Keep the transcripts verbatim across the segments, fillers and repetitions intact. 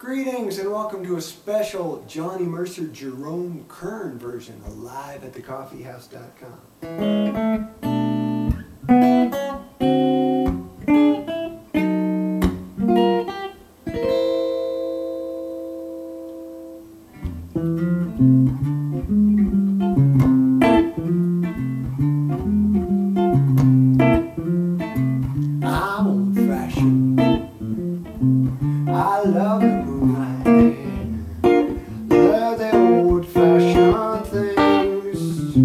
Greetings and welcome to a special Johnny Mercer Jerome Kern version of Live at the Coffee House dot com. I'm old-fashioned. I love the moonlight. Love the old-fashioned things.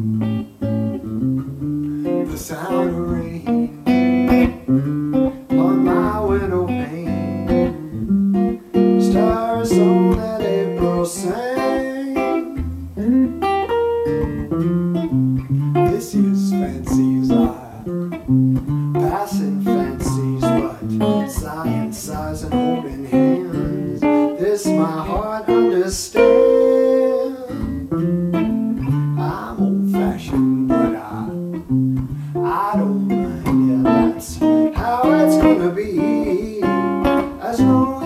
The sound of rain on my window pane. Stars on that April sang. This is fancy as I passing fancies, but sighing sighs and holding hands. This my heart understands. I'm old-fashioned, but I I don't mind. Yeah, that's how it's gonna be, as long